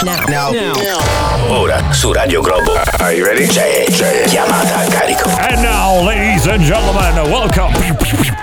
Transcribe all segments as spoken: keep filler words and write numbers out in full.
Now. Now. Now. Ora su Radio Globo. Are you ready? C'è, c'è chiamata a carico. And now, ladies and gentlemen, welcome.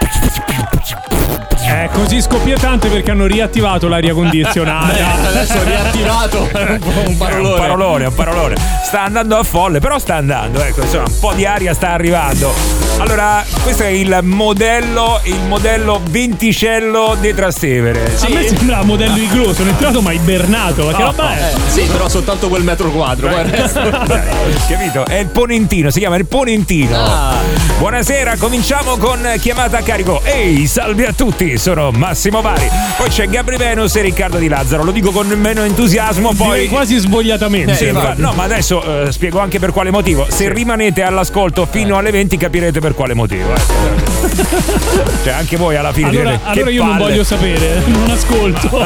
È così scoppiettante perché hanno riattivato l'aria condizionata. Beh, adesso è riattivato. Un parolone. Un parolone, un parolone. Sta andando a folle, però sta andando. Ecco, insomma, un po' di aria sta arrivando. Allora, questo è il modello, il modello venticello di Trastevere. Sì. A me sembra modello iglo, sono entrato ma ibernato. Ma che roba è? Eh, sì, però soltanto quel metro quadro. Poi il resto... Capito? È il ponentino, si chiama il ponentino. Ah. Buonasera, cominciamo con chiamata a carico. Ehi, salve a tutti, sono Massimo Vari. Poi c'è Gabri Venus e Riccardo Di Lazzaro. Lo dico con meno entusiasmo, poi direi quasi svogliatamente. Sì, ma, no, ma adesso eh, spiego anche per quale motivo. Se sì. rimanete all'ascolto fino alle venti capirete per quale motivo. Eh. Cioè anche voi alla fine allora, direte, allora io palle. non voglio sapere, non ascolto.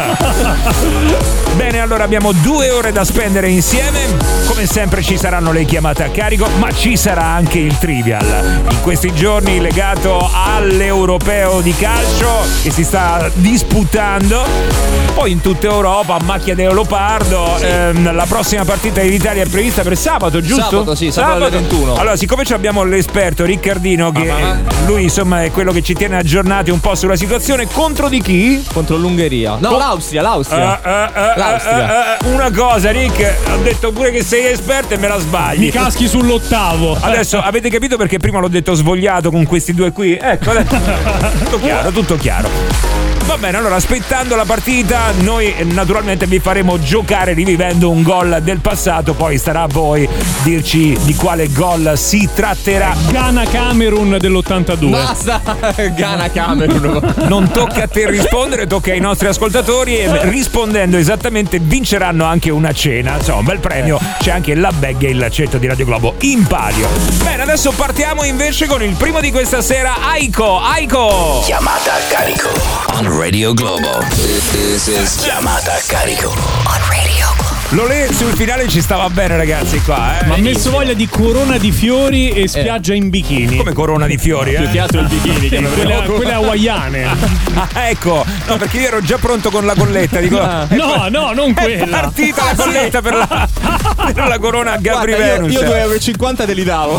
Bene, allora abbiamo due ore da spendere insieme. Come sempre ci saranno le chiamate a carico, ma ci sarà anche il trivial. In questi giorni legato all'europeo di calcio che si sta disputando poi in tutta Europa a macchia di leopardo. Sì. Ehm, la prossima partita dell'Italia è prevista per sabato, giusto? Sabato, sì, sabato, sabato alle ventuno. Allora, siccome abbiamo l'esperto Riccardino che ah, lui insomma è quello che ci tiene aggiornati un po' sulla situazione, contro di chi? Contro l'Ungheria. No, Con... l'Austria, l'Austria. Uh, uh, uh, l'Austria. Uh, uh, uh, una cosa, Rick, ho detto pure che sei esperto e me la sbagli. Mi caschi sull'ottavo. Adesso avete capito perché prima l'ho detto svogliato con questi due qui? Ecco, tutto chiaro, tutto chiaro. Va bene, allora aspettando la partita noi naturalmente vi faremo giocare rivivendo un gol del passato, poi starà a voi dirci di quale gol si tratterà. Ghana-Camerun dell'ottantadue. Basta, Ghana-Camerun. Non tocca a te rispondere, tocca ai nostri ascoltatori e rispondendo esattamente vinceranno anche una cena, insomma un bel premio, c'è anche la bag e il laccetto di Radio Globo in palio. Bene, adesso partiamo invece con il primo di questa sera, Aiko, Aiko. Chiamata a carico. On Radio Globo. This is chiamata a carico. On Radio Globo. Lolè sul finale ci stava bene, ragazzi, qua, eh. Ma ha messo voglia di corona di fiori e spiaggia eh. in bikini. Come corona di fiori, eh? Più che altro il bikini, che quelle, quelle hawaiane. Ah, ecco. No, perché io ero già pronto con la colletta, dico. No, no, non quella. È partita la colletta per la, per la corona a Gabri Venus. Io, io due euro e cinquanta te li davo.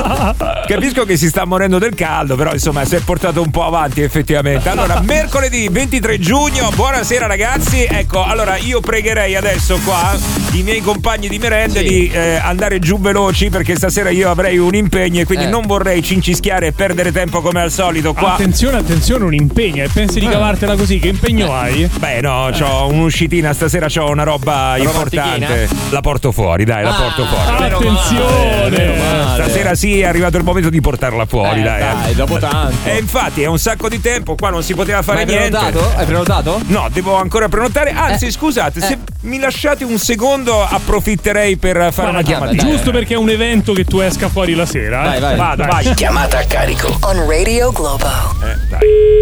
Capisco che si sta morendo del caldo, però insomma si è portato un po' avanti effettivamente. Allora, mercoledì ventitré giugno, buonasera ragazzi. Ecco, allora io pregherei adesso qua i miei compagni di merende sì. di eh, andare giù veloci perché stasera io avrei un impegno e quindi eh. non vorrei cincischiare e perdere tempo come al solito qua. Attenzione, attenzione, un impegno e pensi di cavartela così, che impegno hai? Beh no, c'ho un'uscitina stasera, c'ho una roba, roba importante antichina? La porto fuori, dai, ah, la porto fuori. Attenzione, stasera sì, è arrivato il momento di portarla fuori, eh, dai. Dai, dopo tanto. E infatti è un sacco di tempo, qua non si poteva fare Ma hai niente. Prenotato? Hai prenotato? No, devo ancora prenotare. Anzi, eh. scusate, eh. se mi lasciate un secondo approfitterei per fare Ma una chiamatina. Giusto perché è un evento che tu esca fuori la sera. Vai, eh. vai. Vado, vai. vai. Chiamata a carico. On Radio Globo. Eh, dai.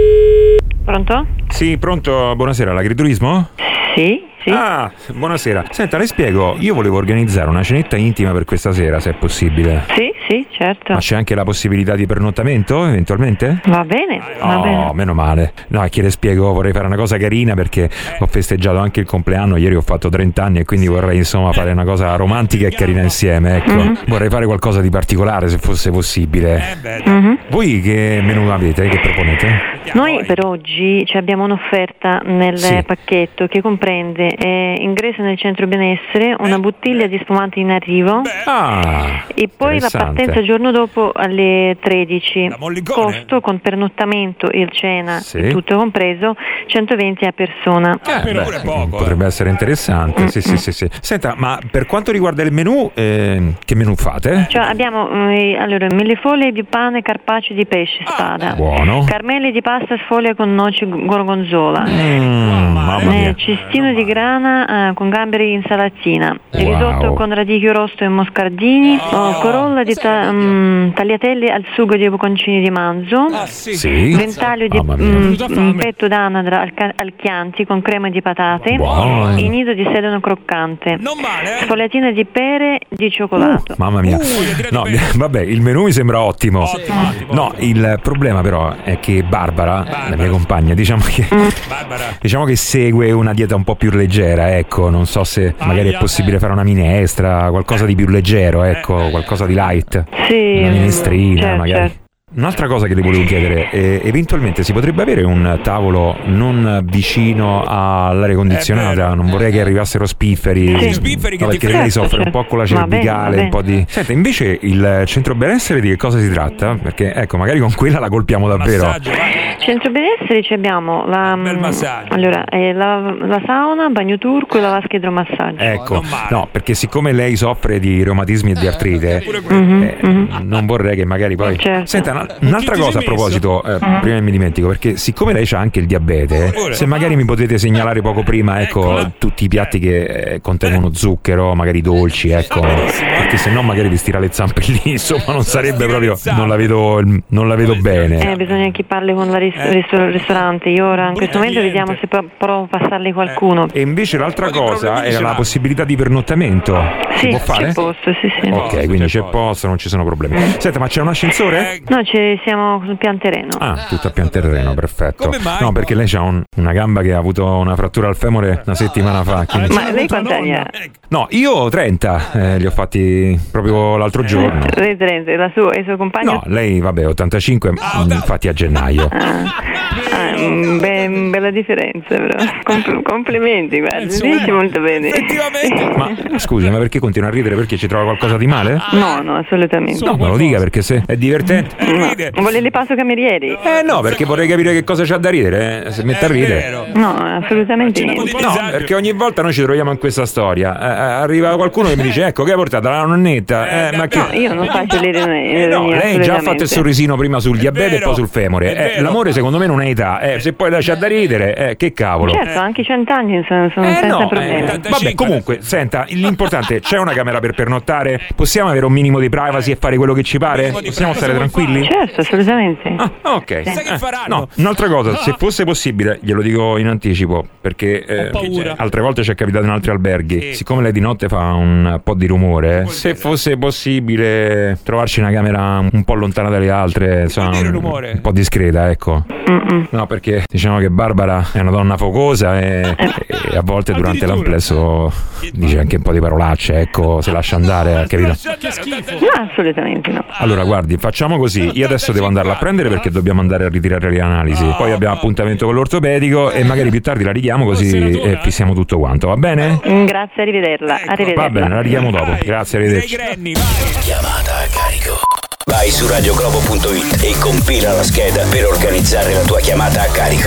Pronto? Sì, pronto, buonasera, l'agriturismo? Sì, sì. Ah, buonasera. Senta, le spiego, io volevo organizzare una cenetta intima per questa sera, se è possibile. Sì, sì, certo. Ma c'è anche la possibilità di pernottamento, eventualmente? Va bene, va oh, bene. meno male. No, è che le spiego, vorrei fare una cosa carina perché ho festeggiato anche il compleanno, ieri ho fatto trenta anni e quindi vorrei insomma fare una cosa romantica e carina insieme, ecco. Mm-hmm. Vorrei fare qualcosa di particolare se fosse possibile. Mm-hmm. Voi che menù avete, che proponete? Noi per oggi abbiamo un'offerta nel sì. pacchetto che comprende eh, ingresso nel centro benessere, una bottiglia di spumante in arrivo ah, e poi la partenza il giorno dopo alle tredici. Costo con pernottamento e il cena sì. tutto compreso centoventi a persona. Eh, però beh, poco, potrebbe eh. essere interessante. Mm-hmm. Sì, sì, sì, sì. Senta, ma per quanto riguarda il menù, eh, che menù fate? Cioè abbiamo eh, allora millefoglie di pane carpaccio di pesce spada. Ah, buono. Carmelli di pasta sfoglia con noci gorgonzola. Mm, mamma mia. Eh, cestino di grana eh, con gamberi in salatina. Wow. Risotto con radicchio rosso e moscardini. Oh, corolla di ta- um, tagliatelle al sugo di bocconcini di manzo. Ah, sì. Sì. Ventaglio di um, petto d'anatra al, ca- al chianti con crema di patate. Wow. E nido di sedano croccante. Non male, eh? Sfogliatina di pere di cioccolato. Uh, mamma mia. Uh, no, vabbè, il menù mi sembra ottimo. Ottimo, ottimo. No, il problema però è che Barbara Barbara, Barbara, la mia compagna, diciamo che mm. Barbara. diciamo che segue una dieta un po' più leggera, ecco, non so se magari è possibile fare una minestra, qualcosa di più leggero, ecco, qualcosa di light. Sì, una minestrina, certo, magari. certo. Un'altra cosa che le volevo chiedere, eh, eventualmente si potrebbe avere un tavolo non vicino all'aria condizionata? Non vorrei che arrivassero spifferi, Sì. spifferi che no, perché certo, lei soffre certo. un po' con la Va bene, cervicale, va un po' di... Senta, invece il centro benessere di che cosa si tratta? Perché ecco, magari con quella la colpiamo davvero. Massaggio, centro benessere ci abbiamo la, bel massaggio. Allora, eh, la, la sauna, bagno turco e la vasca idromassaggio. Ecco, no, perché siccome lei soffre di reumatismi e di artrite, Mm-hmm, eh, mm-hmm. non vorrei che magari poi... Certo. Senta, una- un'altra cosa a proposito, eh, prima che mi dimentico, perché siccome lei c'ha anche il diabete, se magari mi potete segnalare poco prima, ecco, tutti i piatti che eh, contengono zucchero, magari dolci, ecco, perché se no magari vi stira le zampe lì, insomma, non sarebbe proprio... Non la vedo, non la vedo bene. Eh, bisogna che parli con la ris- ristor- ristorante. Io ora in questo momento vediamo se pro- provo a passarle qualcuno. E invece l'altra cosa era la possibilità di pernottamento. Si Sì, può fare? c'è posto, sì, sì. Ok, quindi c'è posto, non ci sono problemi. Senta, ma c'è un ascensore? No, ci siamo sul pian terreno. Ah, tutto a pian terreno, perfetto. Come mai? No, perché lei ha un- una gamba che ha avuto una frattura al femore una settimana fa. quindi- Ma lei quanti anni ha? No, io trenta, eh, li ho fatti proprio l'altro giorno. Lei trenta, la sua e il suo compagno? No, lei vabbè, ottantacinque, mm, infatti a gennaio. Ah, ah, mm, be- bella differenza però. Com- complimenti, guarda, si dice molto bene. Ma scusi, ma perché continua a ridere? Perché ci trova qualcosa di male? No, no, assolutamente. No, me lo dica perché se è divertente. No. Vuole le passo camerieri? Eh no, perché vorrei capire che cosa c'ha da ridere, eh, se mette a ridere. No, assolutamente niente. No, perché ogni volta noi ci troviamo in questa storia. Eh, eh, arriva qualcuno che mi dice: ecco, che hai portato la nonnetta? Eh, ma che. No, io non faccio le riunioni. No, lei già ha fatto il sorrisino prima sul diabete e poi sul femore. Eh, l'amore secondo me non è età. Eh, se poi lascia da ridere, eh, che cavolo. Certo, anche i cent'anni sono, sono Eh, senza no, problemi. eh, vabbè, comunque, senta, l'importante, c'è una camera per pernottare? Possiamo avere un minimo di privacy e fare quello che ci pare? Possiamo stare tranquilli? Certo, assolutamente. Ah, ok. Sai Eh, no, un'altra cosa, se fosse possibile, glielo dico in anticipo, perché eh, altre volte ci è capitato in altri alberghi. Siccome lei di notte fa un po' di rumore, se fosse possibile trovarci una camera un po' lontana dalle altre, insomma, un, un po' discreta, ecco. Mm-mm. No, perché diciamo che Barbara è una donna focosa e, e a volte durante l'amplesso dice anche un po' di parolacce, ecco, se lascia andare, capito? No, assolutamente no. Allora, guardi, facciamo così. Io adesso devo andarla a prendere perché dobbiamo andare a ritirare le analisi. Poi abbiamo appuntamento con l'ortopedico e magari più tardi la richiamo così e fissiamo tutto quanto, va bene? Mm, Grazie, arrivederla. Arrivederla. Va bene, la richiamo dopo. Grazie, arrivederci. Chiamata a carico. Vai su radioglobo punto it e compila la scheda per organizzare la tua chiamata a carico.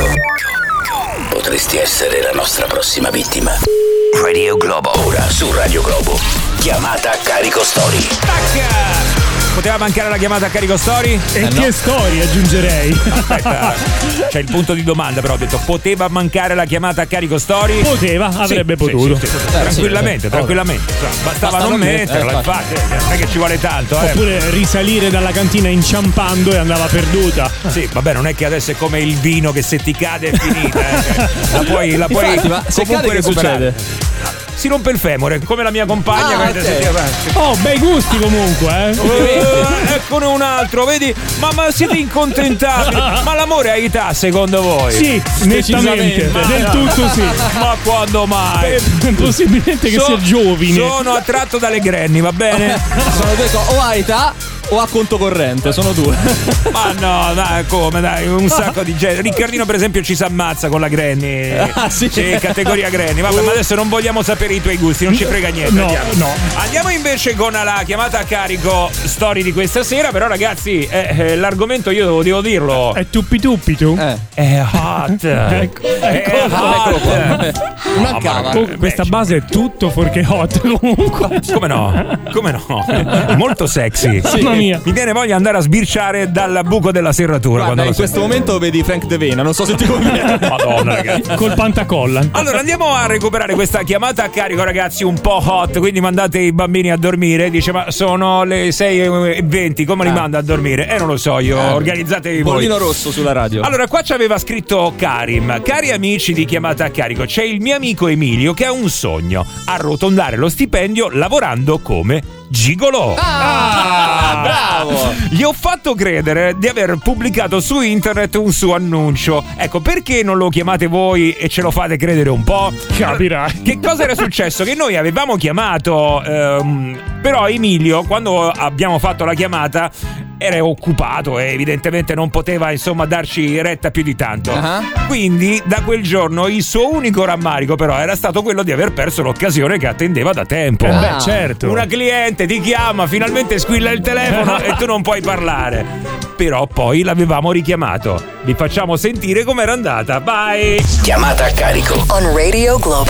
Potresti essere la nostra prossima vittima. Radio Globo. Ora su Radio Globo. Chiamata a carico story. Tac! Poteva mancare la chiamata a carico story? E eh che no. storie aggiungerei? Aspetta, c'è il punto di domanda, però ho detto poteva mancare la chiamata a carico story? Poteva, avrebbe sì, potuto. Sì, sì, sì. Tranquillamente, tranquillamente. Bastava non metterla, infatti. Non è che ci vuole tanto. Eh. Oppure risalire dalla cantina inciampando e andava perduta. Sì, vabbè, non è che adesso è come il vino che se ti cade è finita. Eh. La puoi, la puoi Infatti, ma se cade che succede? Si rompe il femore, come la mia compagna. Ah, okay. Oh, bei gusti comunque, eh. Uh, eccone un altro, vedi? Ma, ma siete incontentati? Ma l'amore ha età, secondo voi? Sì, nettamente, del no. tutto sì. Ma quando mai? È possibilmente che so, sia giovine. Sono attratto dalle granny, va bene? Sono detto o a età o a conto corrente, sono due. Ma no, dai, come dai, un sacco di gente. Riccardino per esempio ci si ammazza con la granny. Ah, sì. Sì, categoria granny. Vabbè, ma adesso non vogliamo sapere i tuoi gusti, non ci frega niente. No, andiamo. no. Andiamo invece con la chiamata a carico story di questa sera. Però ragazzi, eh, eh, l'argomento io devo, devo dirlo. È tuppi tuppi tu? Eh. È hot. Ecco, È ecco, hot. Mancava. Oh, questa base è tutto fuorché hot comunque. Come no? Come no? È molto sexy. Mamma mia. Mi viene voglia di andare a sbirciare dal buco della serratura. Guarda, quando in lo questo sento. momento vedi Frank De Vena, non so se ti conviene. Madonna, ragazzi. Col pantacolla. Allora andiamo a recuperare questa chiamata a carico, ragazzi, un po' hot, quindi mandate i bambini a dormire. Dice ma sono le sei e venti, come li Ah. manda a dormire? Eh non lo so io, Eh. organizzatevi voi. Bollino rosso sulla radio. Allora qua ci aveva scritto Karim: cari amici di chiamata a carico, c'è il mio amico Emilio che ha un sogno: arrotondare lo stipendio lavorando come gigolò. Ah, bravo! Gli ho fatto credere di aver pubblicato su internet un suo annuncio. Ecco, perché non lo chiamate voi e ce lo fate credere un po'? Capirai. Che cosa era successo? Che noi avevamo chiamato, ehm, però Emilio, quando abbiamo fatto la chiamata, era occupato e evidentemente non poteva, insomma, darci retta più di tanto. Uh-huh. Quindi da quel giorno il suo unico rammarico però era stato quello di aver perso l'occasione che attendeva da tempo. Eh beh, certo. Una cliente ti chiama, finalmente squilla il telefono e tu non puoi parlare. Però poi l'avevamo richiamato. Vi facciamo sentire com'era andata. Bye. Chiamata a carico on Radio Globo.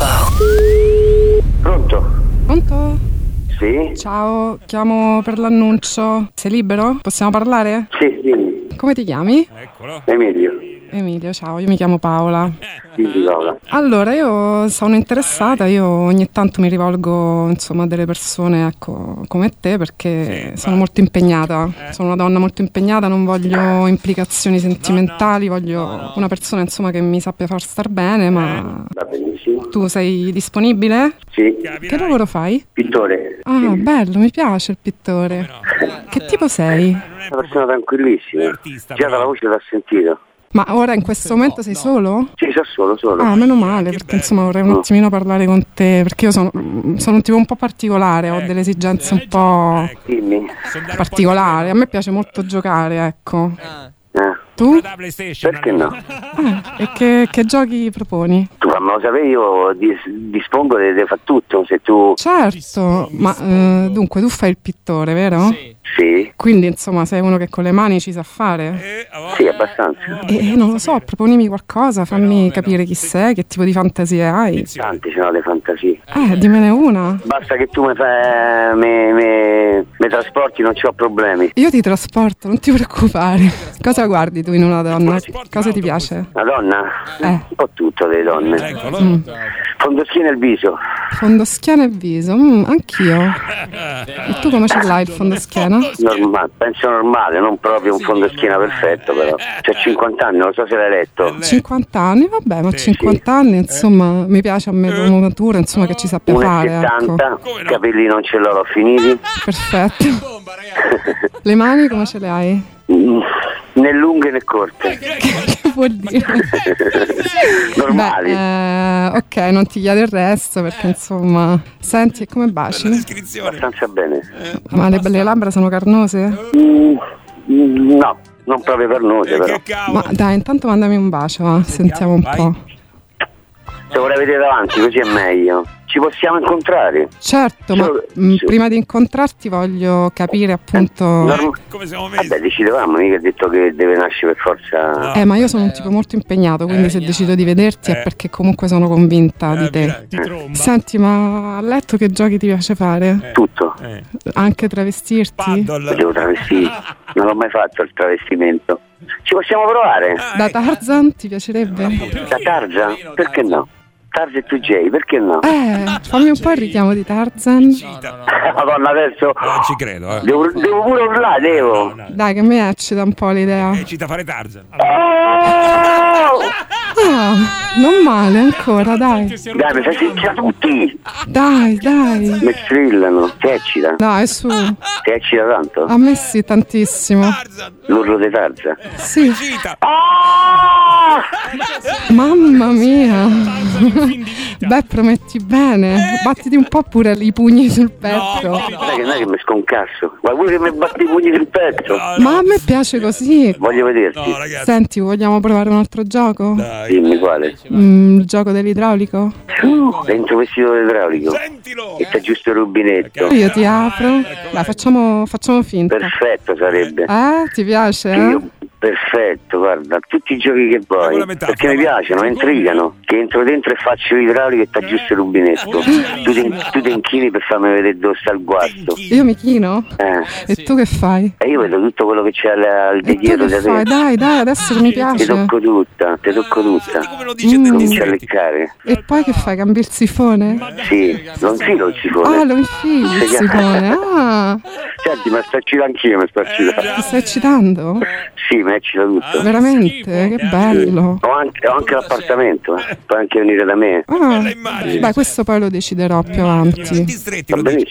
Pronto? Pronto? Sì? Ciao, chiamo per l'annuncio. Sei libero? Possiamo parlare? Sì, sì. Come ti chiami? Eccolo. Emilio. Emilio, ciao, io mi chiamo Paola. Sì, Paola. Allora, io sono interessata, io ogni tanto mi rivolgo, insomma, a delle persone, ecco, come te, perché Sì, sono va. molto impegnata. Sono una donna molto impegnata, non voglio implicazioni sentimentali, voglio una persona, insomma, che mi sappia far star bene, ma Va benissimo. tu sei disponibile? Sì. Che lavoro fai? Pittore. Ah, bello, mi piace il pittore. Che tipo sei? Una persona tranquillissima. Artista, Già però. dalla voce l'ha sentito. Ma ora in questo momento sei solo? Sì, so solo, solo. Ah, meno male, perché insomma vorrei un attimino parlare con te, perché io sono, sono un tipo un po' particolare, ho delle esigenze un po' Dimmi. particolari, a me piace molto giocare, ecco. Eh. Tu? Da PlayStation. Perché no? Ah, e che, che giochi proponi? Tu fammelo sapere, io dis- dispongo di fare tutto, se tu... Certo, ma eh, dunque tu fai il pittore, vero? Sì, Quindi insomma sei uno che con le mani ci sa fare? Eh, a sì, abbastanza. E non lo so, proponimi qualcosa, fammi capire chi sei, che tipo di fantasie hai. Tanti sono le fantasie. Eh, dimmene una. Basta che tu mi fai... mi, mi, mi trasporti, non c'ho problemi. Io ti trasporto, non ti preoccupare. Cosa guardi tu in una donna? Cosa ti piace? La donna? Eh. Un po' tutto delle donne. Eccolo. Mm. Fondoschiena e il viso. Fondoschiena e viso, mm, anch'io. E tu come ce l'hai il fondoschiena? Normale, penso normale, non proprio un fondoschiena perfetto, però. C'ho cinquanta anni, non so se l'hai letto. cinquanta anni, vabbè, ma cinquanta anni, insomma, mi piace a me l'umatura, insomma, che ci sappia fare, ecco. uno e settanta, i capelli non ce l'ho, l'ho finiti. Perfetto. Le mani come ce le hai? Mm, né lunghe né corte. Che vuol dire? Normali. Beh, eh, ok, non ti chiedo il resto perché insomma. Senti, e come baci? Abbastanza bene. Ma le, le labbra sono carnose? Mm, mm, no, non proprio per noi, però. Che cavolo. Ma dai, intanto mandami un bacio, va. Sentiamo un po'. Se vorrei vedere davanti, così è meglio. Ci possiamo incontrare. Certo, ma Solo- mh, sì. prima di incontrarti voglio capire appunto. Norm- Come siamo messi? Vabbè, decidevamo, mica ha detto che deve nascere per forza. Eh, ma io sono un tipo molto impegnato, quindi se decido di vederti è perché comunque sono convinta di te. Ti tromba. Senti, ma a letto che giochi ti piace fare? Tutto. Eh. Anche travestirti? Paddle. Devo travestire. Non l'ho mai fatto il travestimento. Ci possiamo provare? Da Tarzan ti piacerebbe? Da Tarzan? Perché no? Tarzan e tu Jay, perché no? Eh, fammi un po' il richiamo di Tarzan. Madonna, adesso Non ci credo, eh. devo, devo pure urlare, devo. Dai, che mi eccita un po' l'idea. E ci da fare Tarzan. Ah, non male ancora, dai. Dai, mi fai sentire tutti. Dai, dai. Mi strillano. Ti eccita? Dai, su. Ti eccita tanto? A me sì, tantissimo. Tarzan. L'urlo di Tarzan. Sì. Cita. Mamma mia. Beh, prometti bene. Battiti un po' pure i pugni sul petto. Non è che, non è che mi sconcasso. Ma vuoi che mi batti i pugni sul petto? Ma a me piace così. Voglio vederti. No, ragazzi. Senti, vogliamo provare un altro gioco? Dai. Dimmi quale. Mm, il gioco dell'idraulico? Dentro vestito idraulico. Sentilo. E c'è giusto il rubinetto. Io ti apro. Dai, facciamo, facciamo finta. Perfetto sarebbe. Eh, ti piace? Eh? Io, perfetto, guarda, tutti i giochi che Una vuoi. metafora. Perché mi piacciono, mi intrigano. Che entro dentro e faccio l'idraulico e t'aggiusto il rubinetto. Tu ti, tu ti inchini per farmi vedere dove sta il guasto. Io mi chino? Eh. E tu che fai? E io vedo tutto quello che c'è al, al E tu dietro che da fai? te. Dai, dai, adesso che mi Ti piace. tocco tutta, ti tocco tutta. Come lo dice Mm. Dennis Cominci a Retti. leccare. E poi che fai? Cambi il sifone? Sì, non filo il Ah, sifone. lo infili il Sì. sifone. Ah, Senti, ma sto eccitando anch'io, mi sto eccitando. ti stai eccitando? Sì, mi eccita tutto. Veramente? Che bello. Ho anche, ho anche l'appartamento, eh. Puoi anche venire da me. Ah, Bella immagine. beh, questo poi lo deciderò più avanti. Distretti Va lo dice. benissimo.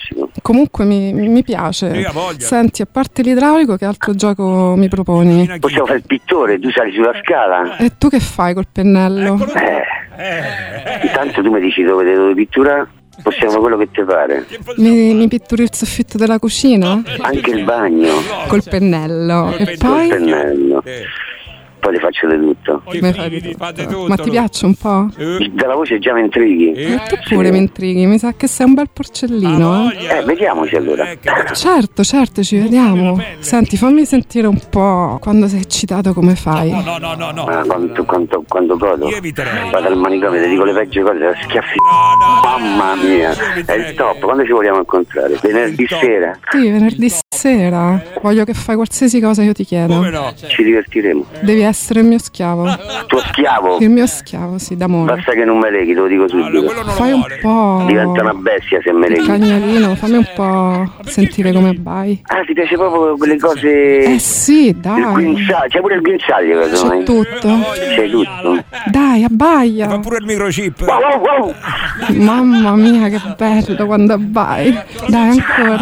comunque mi, mi piace. Senti, a parte l'idraulico, che altro gioco mi proponi? Possiamo fare il pittore, tu sali sulla scala. E tu che fai col pennello? Eh, intanto tu mi dici dove devo pitturare, possiamo quello che ti pare. Mi, mi pitturi il soffitto della cucina? Anche il bagno. Col pennello. E poi? Col pennello. Poi le faccio di tutto. Mi fai di tutto. Ma ti piace un po'? Dalla voce già mi intrighi. E tu pure mi intrighi, mi sa che sei un bel porcellino. Eh, vediamoci allora. Certo, certo, ci vediamo. Senti, fammi sentire un po' quando sei eccitato come fai. No, no, no, no. Ma quanto, quanto, quando godo. Vado al manicomio, ti dico le peggio cose, la schiaffi. Mamma mia, è il top. Quando ci vogliamo incontrare? Venerdì sera? Sì, venerdì sera. Voglio che fai qualsiasi cosa io ti chiedo. Ci divertiremo. Devi essere il mio schiavo. Tuo schiavo? Il mio schiavo, sì, d'amore. Basta che non me leghi, te lo dico subito. Fai un po'. Diventa una bestia se me leghi. Il cagnolino, fammi un po' sentire come vai. Ah, ti piace proprio quelle cose? Eh sì, dai. Il guinciaglio, c'è pure il guinciaglio. C'è tutto. C'è tutto. Dai, abbaia. Fa pure il microchip. Wow, wow, wow. Mamma mia, che bello quando abbai. Dai, ancora.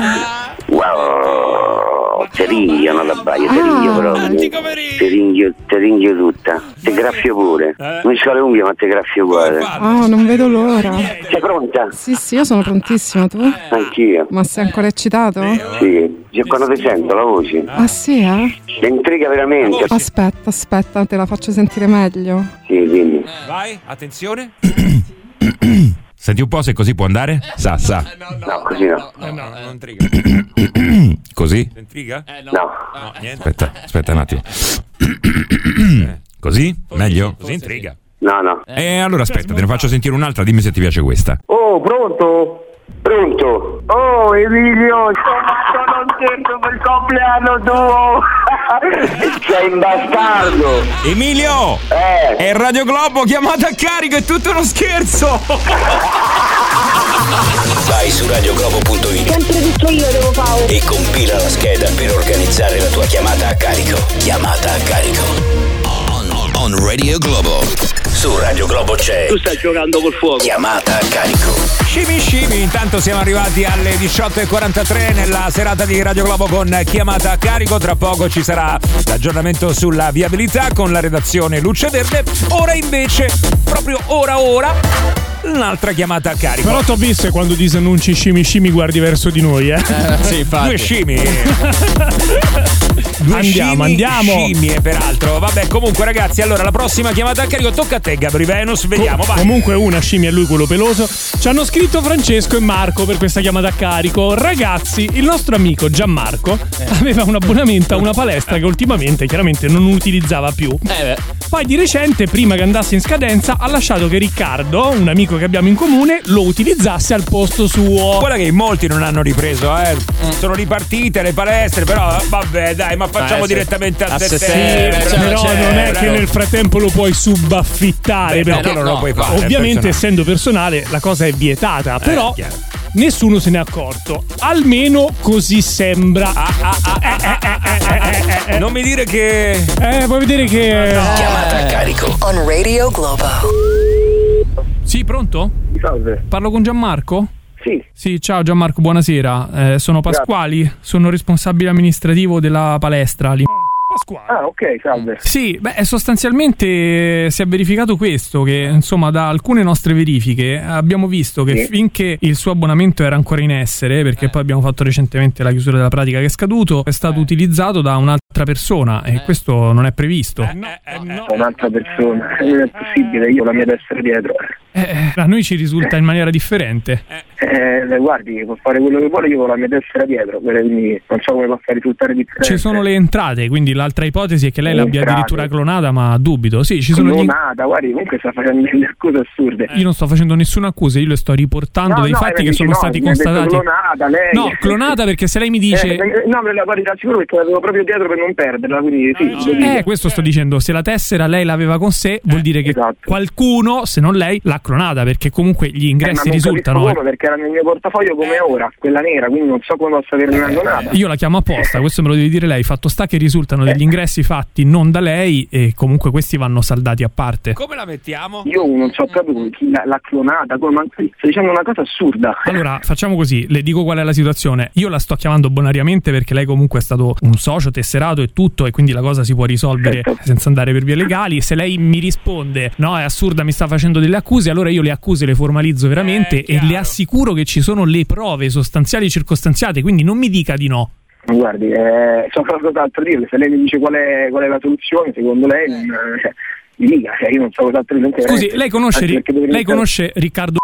Wow, ti ringhiano la baia, ti Ah. ringhio proprio. Ti ringhio, ti ringhio tutta. Ti graffio pure. Non c'ho le unghie, ma ti graffio uguale. Ah, non vedo l'ora. Sei pronta? Sì, sì, io sono prontissima, tu? Anch'io. Ma sei ancora eccitato? Sì, già quando ti sento la voce. Ah sì, eh? Mi intriga veramente. Aspetta, aspetta, te la faccio sentire meglio. Sì, dimmi. Vai, attenzione. Senti un po' se così può andare? Sa, sa. No, così no. Eh no, non intriga. Così? Intriga? No. No, niente. Aspetta, aspetta un attimo. Così? Meglio? Così intriga. No, no. E allora aspetta, te ne faccio sentire un'altra, dimmi se ti piace questa. Oh, pronto? Pronto? Oh, Emilio, sono contento per il compleanno tuo. Sei un bastardo. Emilio! Eh. È Radio Globo, chiamata a carico, è tutto uno scherzo! Vai su radio globo punto it Sempre tutto io devo fare. e compila la scheda per organizzare la tua chiamata a carico. Chiamata a carico. On, on, on Radio Globo. Su Radio Globo c'è. Tu stai giocando col fuoco. Chiamata a carico. Scimi scimi, intanto siamo arrivati alle diciotto e quarantatré nella serata di Radio Globo con chiamata a carico. Tra poco ci sarà l'aggiornamento sulla viabilità con la redazione Luce Verde. Ora invece, proprio ora ora, un'altra chiamata a carico. Però t'ho visto quando disannunci scimi scimi guardi verso di noi, eh? Eh, sì, infatti. Due scimi. Due Andiamo, scimi, andiamo. scimmie peraltro. Vabbè, comunque ragazzi, allora la prossima chiamata a carico tocca a te, Gabri Venus. Vediamo, Com- vai. Comunque una scimmia e lui quello peloso. Ci hanno scritto Francesco e Marco per questa chiamata a carico. Ragazzi, il nostro amico Gianmarco Eh. aveva un abbonamento a una palestra che ultimamente chiaramente non utilizzava più. Eh beh. Poi di recente, prima che andasse in scadenza, ha lasciato che Riccardo, un amico che abbiamo in comune, lo utilizzasse al posto suo. Guarda che in molti non hanno ripreso, eh. Sono ripartite le palestre, però vabbè, dai, ma facciamo Eh, sì. direttamente a, A settembre. settembre, Però cioè, non è cioè, che nel frattempo lo puoi subaffittare. Beh, no, perché non lo puoi fare, è ovviamente, personale. essendo personale, la cosa è vietata. Però chiaro. nessuno se n'è accorto. Almeno così sembra. Ah, ah, ah, ah, ah, ah, ah, ah. Non mi dire che. Eh, puoi vedere che. Chiamata a carico. On Radio Globo. Sì, pronto? Salve. Parlo con Gianmarco? Sì. Sì, ciao Gianmarco, buonasera. Eh, sono Pasquali, sono responsabile amministrativo della palestra. Lì. Pasquale. Ah, ok, salve. Sì, beh, sostanzialmente si è verificato questo, che insomma da alcune nostre verifiche abbiamo visto che Sì. finché il suo abbonamento era ancora in essere, perché poi abbiamo fatto recentemente la chiusura della pratica che è scaduto, è stato utilizzato da un'altra persona e questo non è previsto. Un'altra persona. Non è possibile, io la mia destra dietro. Eh, a noi ci risulta in maniera differente. Eh, guardi, può fare quello che vuole, io con la mia destra dietro, quindi non so come possa risultare differente. Ci sono le entrate, quindi l'altra ipotesi è che lei l'abbia Entrate. addirittura clonata, ma dubito. Sì, ci sono non gli... nada, guardi, comunque sta facendo delle accuse assurde. Io non sto facendo nessuna accusa, io le sto riportando No, dei no, fatti eh, che dici, sono no, stati mi ha detto constatati. clonata, lei. No, clonata perché se lei mi dice... Eh, no, me la guardi, ti assicuro che te l'avevo proprio dietro per non perderla, quindi sì, no, no, eh, questo sto dicendo, se la tessera lei l'aveva con sé, vuol dire che esatto. qualcuno, se non lei, l'ha clonata, perché comunque gli ingressi eh, ma risultano. Come, perché era nel mio portafoglio come ora, quella nera, quindi non so come possa averne clonata. Io la chiamo apposta, questo me lo devi dire lei. Fatto sta che risultano degli ingressi fatti non da lei e comunque questi vanno saldati a parte. Come la mettiamo? Io non so capito chi l'ha, l'ha clonata, come, ma stai dicendo una cosa assurda. Allora, facciamo così, le dico qual è la situazione. Io la sto chiamando bonariamente perché lei comunque è stato un socio tesserato e tutto, e quindi la cosa si può risolvere certo. senza andare per vie legali. Se lei mi risponde no, è assurda, mi sta facendo delle accuse, allora io le accuse le formalizzo veramente eh, e le assicuro che ci sono le prove sostanziali e circostanziate, quindi non mi dica di no. Guardi, eh, so cos'altro dire, se lei mi dice qual è, qual è la soluzione, secondo lei non, eh, mi dica, cioè, io non so cos'altro dire. Scusi, lei conosce, ri- lei conosce Riccardo?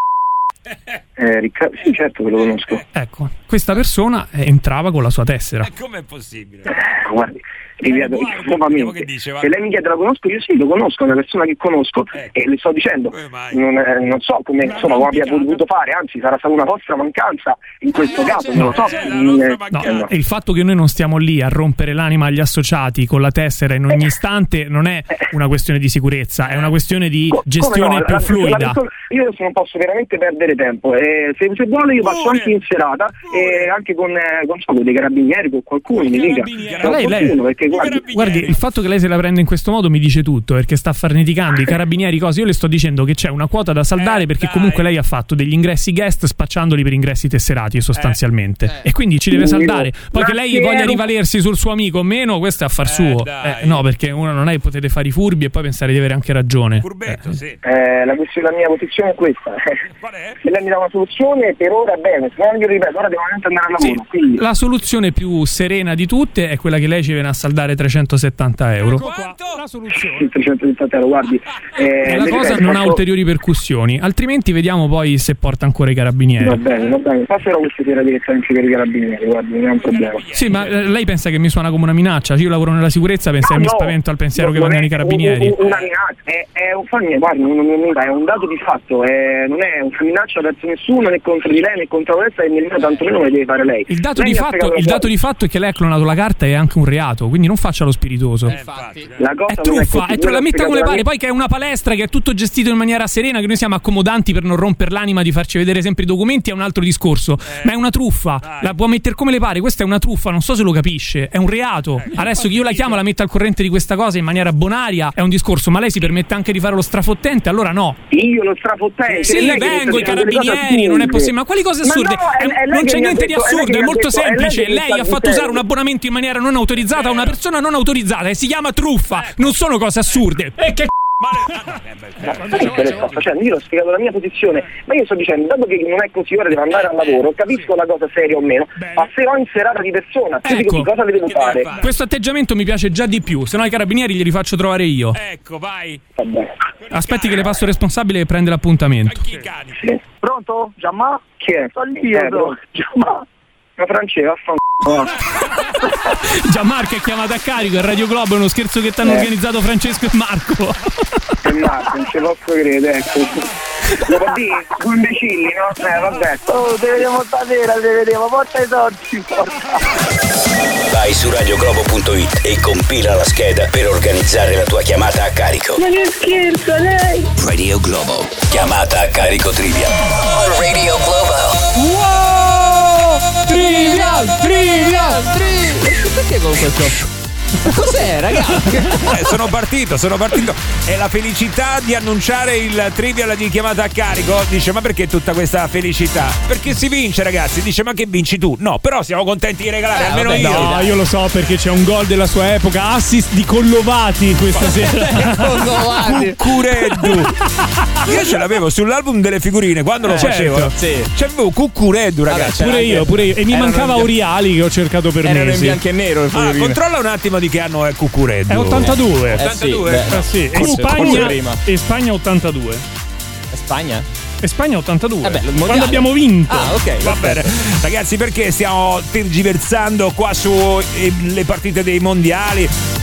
Eh, Riccardo, sì, certo che lo conosco. Ecco, questa persona entrava con la sua tessera. E com'è possibile? Eh, guardi, ripeto, nuovamente, se lei mi chiede la conosco, io sì, lo conosco, è una persona che conosco eh. e le sto dicendo, non, eh, non so come no, insomma, come abbia potuto fare, anzi sarà stata una vostra mancanza in questo caso, non lo so. No, no, il fatto che noi non stiamo lì a rompere l'anima agli associati con la tessera in ogni istante non è una questione di sicurezza, è una questione di gestione no? più la, fluida. La persona, io adesso non posso veramente perdere tempo, eh, se, se vuole io passo anche in serata e anche con, eh, con, so, con dei carabinieri, con qualcuno mi dica. Lei, lei, perché, guardi, guardi, il fatto che lei se la prende in questo modo mi dice tutto, perché sta farneticando i carabinieri, cose. Io le sto dicendo che c'è una quota da saldare, eh, perché dai. comunque lei ha fatto degli ingressi guest spacciandoli per ingressi tesserati sostanzialmente, eh, eh. e quindi ci deve saldare. Poi che lei voglia rivalersi sul suo amico o meno, questo è affar eh, suo, eh, no, perché uno non è che potete fare i furbi e poi pensare di avere anche ragione. Furbetto, eh. sì. eh, la, la mia posizione è questa. Qual è? Se lei mi dà una soluzione per ora bene, se no io ripeto, ora devo anche andare al lavoro. Sì, la soluzione più serena di tutte è quella che lei ci viene a saldare trecentosettanta euro. Ecco qua, la soluzione. trecentosettanta euro, guardi. Eh, la cosa non ha ulteriori percussioni, altrimenti vediamo poi se porta ancora i carabinieri. Va bene, va bene. Passerò questa sera direttamente per i carabinieri, guardi, non è un problema. Sì, ma eh, lei pensa che mi suona come una minaccia? Io lavoro nella sicurezza, pensa no, che no, mi spavento al pensiero no, che vengano i carabinieri. Un, un, una minaccia, è, è un fan, guardi, non, non, non, è un dato di fatto, è, non è una minaccia verso nessuno, né contro di lei, né contro la destra, e nemmeno tantomeno me deve fare lei. Il dato, lei di fatto, il dato di fatto è che lei ha clonato la carta e è anche un reato, quindi non faccia lo spiritoso. Eh, infatti. La cosa è truffa, è tru- la metta come le pare, poi che è una palestra, che è tutto gestito in maniera serena, che noi siamo accomodanti per non romper l'anima di farci vedere sempre i documenti, è un altro discorso, eh. ma è una truffa, Dai. la può mettere come le pare, questa è una truffa, non so se lo capisce, è un reato. Eh, Adesso che io la chiamo, la metto al corrente di questa cosa in maniera bonaria, è un discorso, ma lei si permette anche di fare lo strafottente, allora no. Io lo strafottente? Sì, vengo, i carabinieri, non è possibile, ma quali cose assurde? No, è, è non c'è niente detto, di assurdo, è, è molto detto, semplice, lei, lei ha fatto usare un abbonamento in maniera non autorizzata a una persona non autorizzata e si chiama truffa, non sono cose assurde. E che sta facendo? Io ho spiegato la mia posizione, ma io sto dicendo, dato che non è così, ora devo andare al lavoro, capisco la cosa seria o meno, passerò in serata di persona, ecco, dico, cosa le devo fare? Questo atteggiamento mi piace già di più, se no i carabinieri glieli faccio trovare io. Ecco, vai. Vabbè. Aspetti che le passo responsabile e prende l'appuntamento. Sì. Pronto? Giamma? Chi è? Sono io, Giamma. Ma Francesco, vaffanculo. Gianmarco è chiamato a carico, è Radio Globo, è uno scherzo che ti hanno eh. organizzato Francesco e Marco. E Marco, non ci posso credere, ecco. Dopo di due imbecilli, no? Eh, vabbè. Oh, te vediamo stasera, te vediamo, porta i soldi, porta. Vai su radio globo punto it e compila la scheda per organizzare la tua chiamata a carico. Ma che scherzo, lei? Radio Globo, chiamata a carico trivia. Radio Globo. Wow! Trivial, trivial, trivial. Perché con questo? Cos'è, ragazzi? Eh, sono partito, sono partito. È la felicità di annunciare il trivial di chiamata a carico. Dice, ma perché tutta questa felicità? Perché si vince, ragazzi. Dice, ma che vinci tu? No, però siamo contenti di regalare, eh, almeno vabbè, io. No, io lo so perché c'è un gol della sua epoca. Assist di Collovati questa sera. Collovati. Cuccureddu. Io ce l'avevo sull'album delle figurine quando eh, lo facevo. Certo, sì. C'avevo Cuccureddu, ragazzi. Vabbè, pure io, pure io. E mi erano mancava Oriali che ho cercato per erano mesi. Erano in bianco e nero le figurine. Ah, controlla un attimo di che anno è Cuccureddu. È ottantadue. Eh ottantadue? sì, beh, eh sì. Forse, E Spagna, prima. e Spagna ottantadue. E Spagna? E Spagna ottantadue. Eh beh, quando abbiamo vinto. Ah, ok. Va bene. Ragazzi, perché stiamo tergiversando qua sulle partite dei mondiali?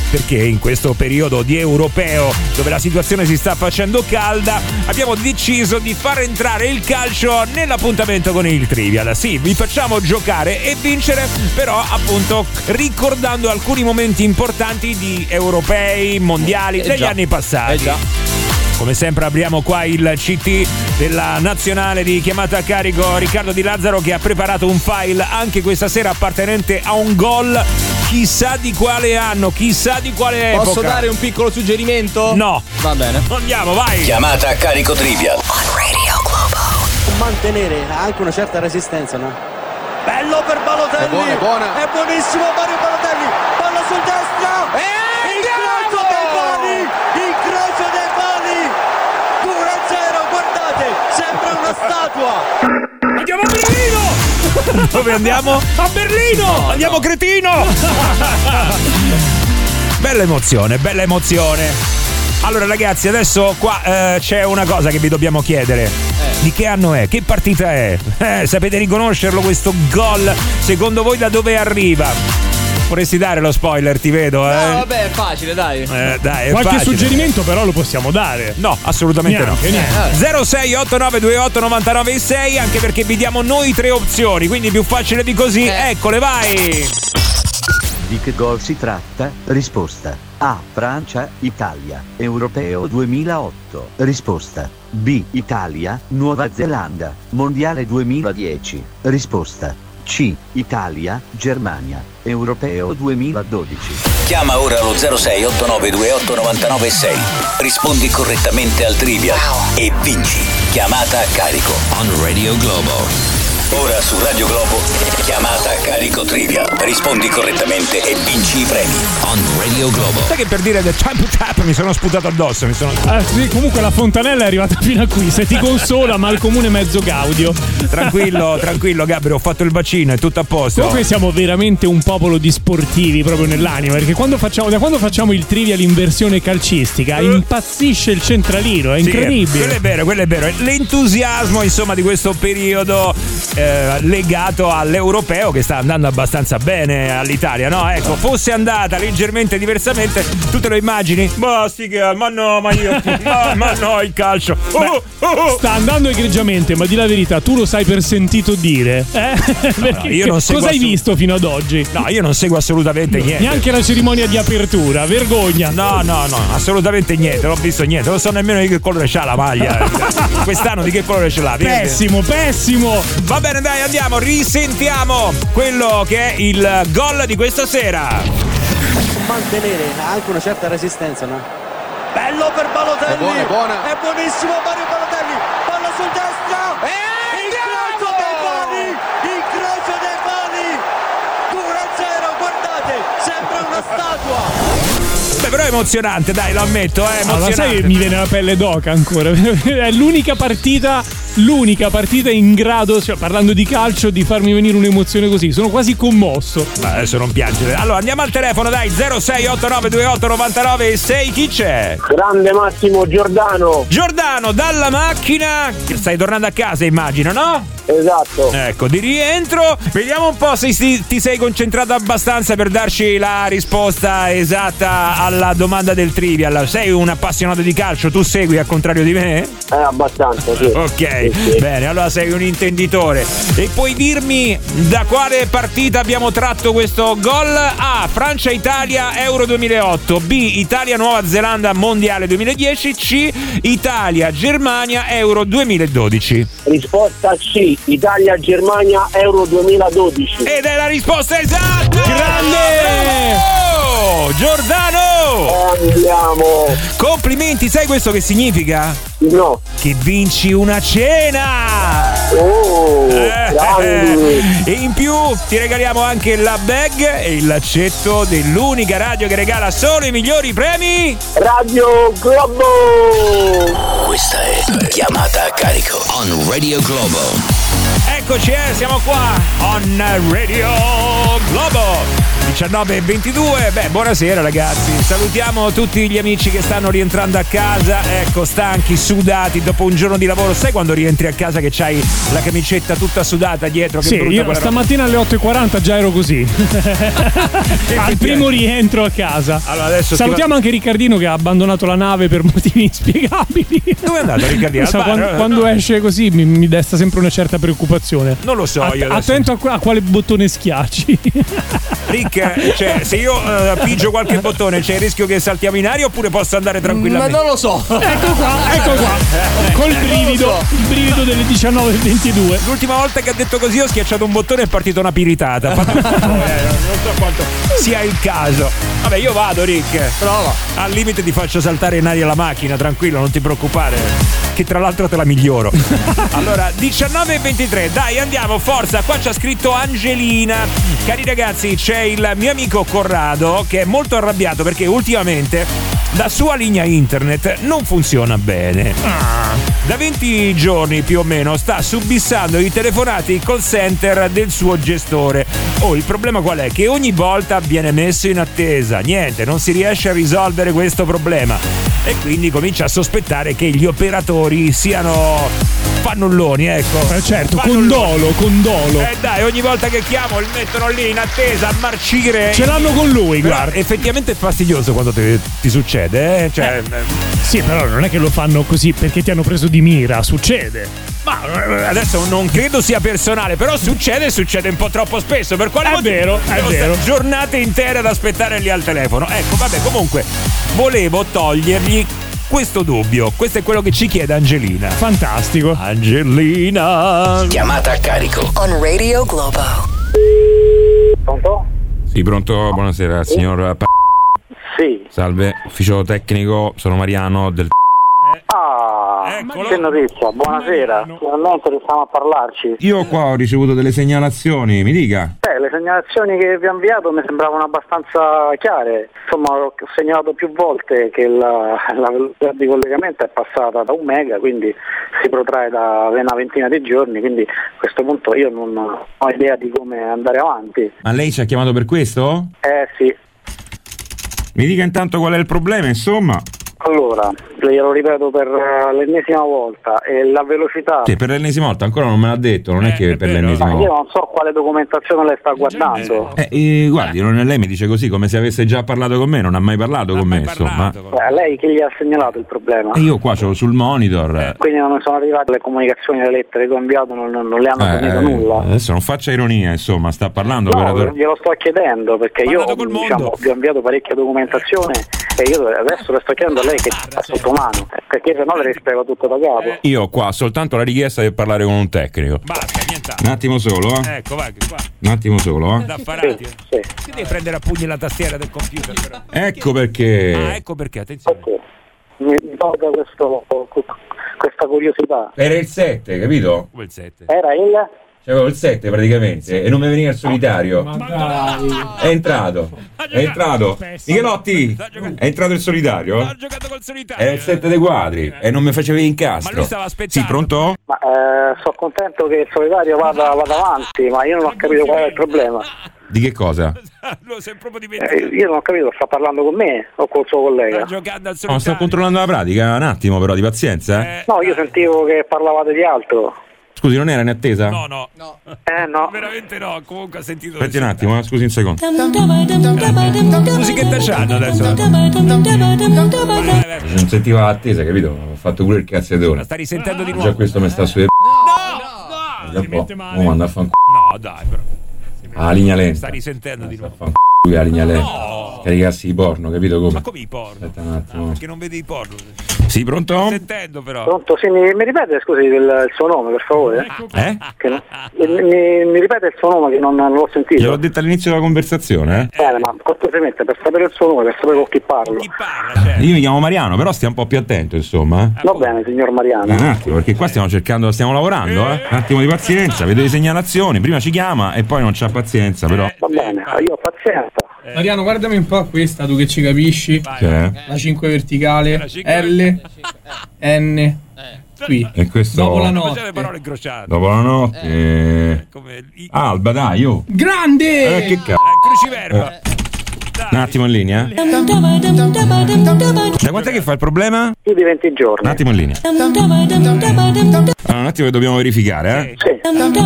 perché in questo periodo di europeo dove la situazione si sta facendo calda abbiamo deciso di far entrare il calcio nell'appuntamento con il Trivial. Sì, vi facciamo giocare e vincere, però appunto ricordando alcuni momenti importanti di europei, mondiali eh degli già. anni passati. Eh già. Come sempre apriamo qua il C T della nazionale di chiamata a carico. Riccardo Di Lazzaro che ha preparato un file anche questa sera appartenente a un gol chissà di quale anno, chissà di quale epoca. Posso dare un piccolo suggerimento? No. Va bene. Andiamo, vai. Chiamata a carico Trivial. On Radio Globo. Mantenere anche una certa resistenza, no? Bello per Balotelli. È buona, è buona. È buonissimo Mario Balotelli. Palla sul destro. E incrocio dei pali. Incrocio dei pali. due a zero, guardate, sembra una statua. Andiamo a Berlino! Dove andiamo? A Berlino! No, andiamo no. Cretino! Bella emozione, bella emozione. Allora ragazzi, adesso qua eh, c'è una cosa che vi dobbiamo chiedere. Eh. Di che anno è? Che partita è? Eh, sapete riconoscerlo questo gol? Secondo voi da dove arriva? Vorresti dare lo spoiler, ti vedo, eh? No, vabbè, è facile, dai. Eh, dai, è Qualche facile. suggerimento però lo possiamo dare. No, assolutamente Neanche, no. niente. zero sei otto nove due otto nove nove sei, anche perché vi diamo noi tre opzioni, quindi più facile di così. Eh. Eccole, vai. Di che gol si tratta? Risposta A. Francia, Italia, Europeo duemilaotto. Risposta B. Italia, Nuova Zelanda, Mondiale duemiladieci. Risposta C. Italia, Germania, Europeo duemiladodici. Chiama ora lo zero sei otto nove due otto nove nove sei. Rispondi correttamente al Trivial e vinci. Chiamata a carico on Radio Globo. Ora su Radio Globo, chiamata a carico Trivial. Rispondi correttamente e vinci i premi on Radio Globo. Sai che per dire del time to tap mi sono sputato addosso, mi sono... Ah, sì, comunque la fontanella è arrivata fino a qui. Se ti consola, ma al comune mezzo gaudio. Tranquillo, tranquillo Gabriele, ho fatto il vaccino, è tutto a posto. Comunque siamo veramente un popolo di sportivi proprio nell'anima, perché quando facciamo, da quando facciamo il Trivial in versione calcistica impazzisce il centralino, è sì, incredibile. Quello è vero, quello è vero. L'entusiasmo insomma di questo periodo eh, legato all'europeo che sta andando abbastanza bene all'Italia, no? Ecco, fosse andata leggermente diversamente, tu te lo immagini? Ma sti che, ma no, ma io, ma, ma no, il calcio. Oh, Beh, oh, oh. Sta andando egregiamente, ma di la verità, tu lo sai per sentito dire? Eh? No, no, io non seguo cosa hai assolut- visto fino ad oggi? No, io non seguo assolutamente niente. Neanche la cerimonia di apertura, vergogna. No, no, no, assolutamente niente, non ho visto niente, non so nemmeno di che colore c'ha la maglia. Quest'anno di che colore ce l'ha? Pessimo, pessimo. Va bene, dai, andiamo, risentiamo quello che è il gol di questa sera. Mantenere anche una certa resistenza, no? Bello per Balotelli. È buona, è buona. È buonissimo Mario Balotelli. Palla sul destro. E incrocio dei pali. Incrocio dei pali. due a zero, guardate, sembra una statua. Beh, però è emozionante, dai, lo ammetto, è emozionante. Allora, sai, mi viene la pelle d'oca ancora. È l'unica partita, l'unica partita in grado, cioè, parlando di calcio, di farmi venire un'emozione così. Sono quasi commosso. Ma adesso non piangere. Allora, andiamo al telefono, dai, zero sei otto nove due otto nove nove sei. Chi c'è? Grande Massimo Giordano. Giordano, dalla macchina. Stai tornando a casa, immagino, no? Esatto. Ecco, di rientro. Vediamo un po' se ti sei concentrato abbastanza per darci la risposta esatta alla domanda del Trivial. Sei un appassionato di calcio? Tu segui al contrario di me? Eh, abbastanza, sì. Ok, sì, sì. Bene, allora sei un intenditore. E puoi dirmi da quale partita abbiamo tratto questo gol? A. Francia-Italia Euro duemilaotto. B. Italia-Nuova Zelanda Mondiale duemiladieci. C. Italia-Germania Euro duemiladodici. Risposta C. Italia-Germania Euro duemiladodici. Ed è la risposta esatta! Grande! Bravo! Giordano! Andiamo! Complimenti, sai questo che significa? No. Che vinci una cena! Oh, eh, e in più ti regaliamo anche la bag e il laccetto dell'unica radio che regala solo i migliori premi, Radio Globo. Questa è chiamata a carico on Radio Globo. Eccoci, eh, siamo qua on Radio Globo. diciannove e ventidue, beh, buonasera ragazzi, salutiamo tutti gli amici che stanno rientrando a casa, ecco, stanchi, sudati dopo un giorno di lavoro. Sai quando rientri a casa che c'hai la camicetta tutta sudata dietro? Che sì, io stamattina roba. Alle otto e quaranta già ero così al primo rientro a casa. Allora, adesso salutiamo va... anche Riccardino che ha abbandonato la nave per motivi inspiegabili. Dove è andato Riccardino? So, quando, quando esce così mi, mi desta sempre una certa preoccupazione. Non lo so, io Att- attento a, a quale bottone schiacci. Rick, cioè, se io uh, pigio qualche bottone c'è il rischio che saltiamo in aria oppure posso andare tranquillamente? Ma non lo so. Ecco qua, ecco qua. Col brivido, so. il brivido delle diciannove e ventidue. L'ultima volta che ha detto così ho schiacciato un bottone e è partita una piritata. Fatto... eh, non so quanto sia il caso. Vabbè, io vado, Rick. Prova. Al limite ti faccio saltare in aria la macchina, tranquillo, non ti preoccupare. Che tra l'altro te la miglioro. Allora, diciannove e ventitré, dai, andiamo, forza. Qua c'ha scritto Angelina. Cari ragazzi, c'è il mio amico Corrado che è molto arrabbiato perché ultimamente la sua linea internet non funziona bene. Da venti giorni più o meno sta subissando i telefonati call center del suo gestore. Oh, il problema qual è? Che ogni volta viene messo in attesa. Niente, non si riesce a risolvere questo problema. E quindi comincia a sospettare che gli operatori siano fannulloni, ecco. Eh certo, condolo, condolo. Eh dai, ogni volta che chiamo li mettono lì in attesa a marcire. Ce l'hanno con lui, però guarda. Effettivamente è fastidioso quando te, ti succede, eh? Cioè, eh. Sì, però non è che lo fanno così perché ti hanno preso di mira, succede. Ma adesso non credo sia personale, però succede e succede un po' troppo spesso. Per quale è motivo? Vero, è vero. Giornate intere ad aspettare lì al telefono. Ecco, vabbè, comunque volevo togliergli questo dubbio. Questo è quello che ci chiede Angelina. Fantastico. Angelina. Chiamata a carico. On Radio Globo. Pronto? Sì, pronto, buonasera, signor P- Sì. Salve, ufficio tecnico, sono Mariano del Ah, Eccolo. che notizia, buonasera. Finalmente riusciamo a parlarci. Io qua ho ricevuto delle segnalazioni, mi dica. Eh, le segnalazioni che vi ho inviato mi sembravano abbastanza chiare. Insomma, ho segnalato più volte che la, la velocità di collegamento è passata da un mega, quindi si protrae da una ventina di giorni, quindi a questo punto io non ho idea di come andare avanti. Ma lei ci ha chiamato per questo? Eh sì. Mi dica intanto qual è il problema, insomma. Allora, glielo ripeto per l'ennesima volta, e la velocità... Sì, per l'ennesima volta, ancora non me l'ha detto, non eh, è che è per vero. l'ennesima volta. Io non so quale documentazione lei sta guardando. Eh, eh, guardi, non è, lei mi dice così come se avesse già parlato con me, non ha mai parlato non con me, insomma. Eh, lei chi gli ha segnalato il problema? E io qua ce l'ho sul monitor. Eh. Quindi non sono arrivate le comunicazioni, le lettere che ho inviato, non, non le hanno fornito eh, nulla. Adesso non faccia ironia, insomma, sta parlando no, operatore. Glielo sto chiedendo, perché io diciamo, vi ho inviato parecchia documentazione e io adesso le sto chiedendo a lei che ha sotto mano, perché se no le spiego tutto da capo. Io qua soltanto la richiesta di parlare con un tecnico. Basta, niente. Un attimo solo, eh. Ecco, vai, qua. Un attimo solo, eh. Da sì, sì. Si deve prendere a pugni la tastiera del computer, però. Ecco perché. Ah, ecco perché, attenzione. Okay. Mi tolga questo, questa curiosità. Era il sette, capito? Come il sette? Era il... C'avevo il sette praticamente e non mi veniva il solitario. Ma dai. È entrato. È entrato. Michelotti, è entrato il solitario? Ha giocato col solitario. Era il sette dei quadri e non mi facevi incastro. Ma lui stava aspettando. Sì, pronto? Ma eh, sono contento che il solitario vada, vada avanti, ma io non ho capito qual è il problema. Di che cosa? Lo sei proprio dimenticato. Eh, io non ho capito, sta parlando con me o col suo collega? Sta giocando al solitario. No, sto controllando la pratica, un attimo però, di pazienza. Eh. Eh, no, io sentivo che parlavate di altro. Scusi, non era in attesa? No, no. no. Eh, no. Veramente no, comunque ha sentito... Aspetti un attimo, eh, scusi un secondo. Musichetta c'hanno adesso. Non sentiva l'attesa, capito? Ho fatto pure il cazziatore. La sta risentendo di nuovo. Già questo mi sta su... No, no, no. Oh, manda a fanculo. No, dai, però. Ah, linea lenta. Sta risentendo di nuovo. Fanculo la linea lenta. No. Caricassi i porno, capito come? Ma come i porno? Aspetta un attimo. Ah, perché non vedi i porno? Sì, pronto? Sto sentendo però. Pronto, sì, mi, mi ripete scusi il, il suo nome per favore? Eh? Che non, mi, mi, mi ripete il suo nome che non, non l'ho sentito? Gliel'ho detto all'inizio della conversazione, eh? Bene, ma cortesemente per sapere il suo nome, per sapere con chi parlo. Chi parla, certo. Io mi chiamo Mariano, però stia un po' più attento, insomma. Eh? Va bene, signor Mariano. Un attimo, perché qua stiamo cercando, stiamo lavorando, eh? Un attimo di pazienza, vedo le segnalazioni, prima ci chiama e poi non c'ha pazienza, però. Va bene, io ho pazienza. Eh. Mariano, guardami un po' questa, tu che ci capisci. Che è? La cinque verticale, L, N, qui. E questo dopo la notte. notte. Parole incrociate. Dopo la notte. Eh. Come i... Alba, dai, io. Grande! Eh, che cazzo. Cruciverba. Eh. Un attimo in linea. Da quant'è che fa il problema? Più di venti giorni. Un attimo in linea. Allora, un attimo che dobbiamo verificare, eh? Sì.